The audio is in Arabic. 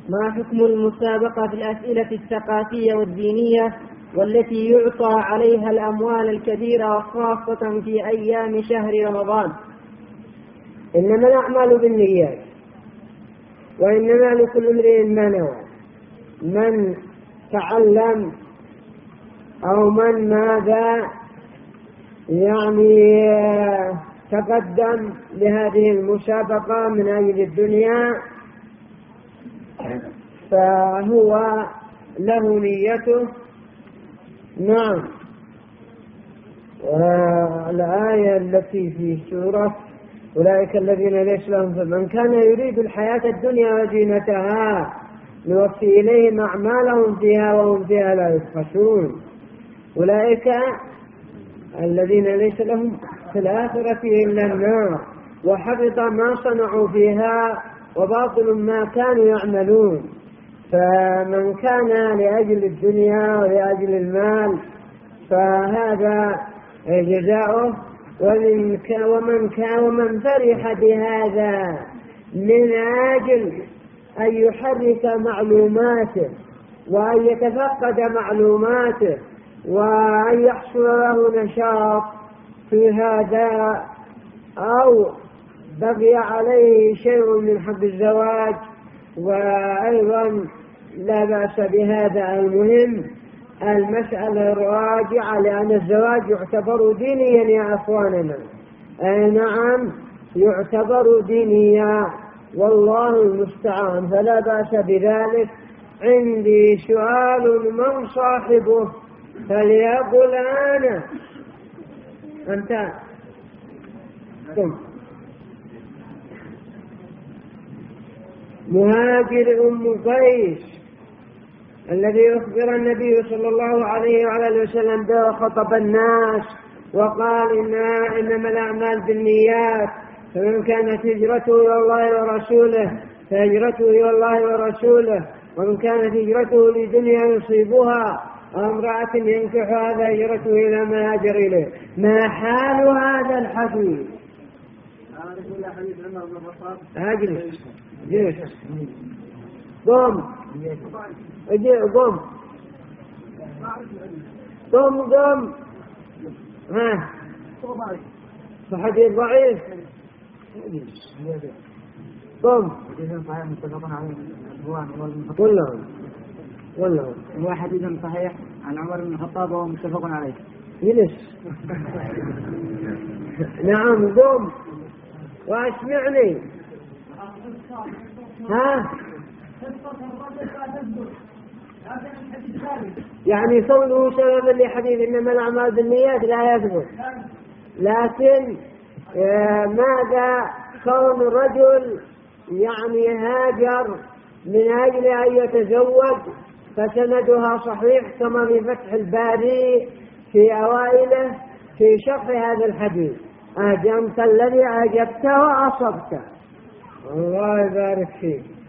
ما حكم المسابقة في الأسئلة الثقافية والدينية والتي يعطى عليها الأموال الكبيرة وخاصة في أيام شهر رمضان؟ إنما الأعمال بالنيات، وإنما لكل امرئ ما نوى. من تعلم أو من ماذا يعني تقدم لهذه المسابقة من أجل الدنيا فهو له نيته. نعم. الآية التي في سورة أولئك الذين ليس لهم فمن كان يريد الحياة الدنيا وزينتها نوفي إليهم أعمالهم فيها وهم فيها لا يبخسون. أولئك الذين ليس لهم في الآخرة إلا النار وحبط ما صنعوا فيها وباطل ما كانوا يعملون. فمن كان لأجل الدنيا ولأجل المال فهذا جزاؤه، ومن فرح بهذا من أجل أن يحرك معلوماته وأن يتفقد معلوماته وأن يحصل له نشاط في هذا، أو بقي عليه شيء من حب الزواج وأيضا لا بأس بهذا. المهم المسألة الراجعة لأن الزواج يعتبر دينيا يا أخواننا. نعم يعتبر دينيا والله المستعان، فلا بأس بذلك. عندي سؤال من صاحبه فليقل أنا. أنت قم. مهاجر أم قيس الذي أخبر النبي صلى الله عليه وعلى وسلم به وخطب الناس وقال إنما الأعمال بالنيات، فمن كانت هجرته إلى الله ورسوله فهجرته إلى الله ورسوله، ومن كانت هجرته لدنيا يصيبها أو امرأة ينكحها فهجرته إلى ما هاجر إليه. ما حال هذا الحديث؟ أجلس قم قم قم. ها حديث ضعيف. قم كلهم هو حديث صحيح عن عمر بن الخطاب وهو متفق عليه. جلس. نعم قم واسمعني. ها يعني كونه سببا لحديث إنما الأعمال بالنيات لا يثبت، لكن ماذا كون الرجل يعني هاجر من أجل أن يتزوج فسندها صحيح كما في فتح الباري في أوائله في شرح هذا الحديث. أجمت الذي أجبته وأصبته. الله يبارك فيك.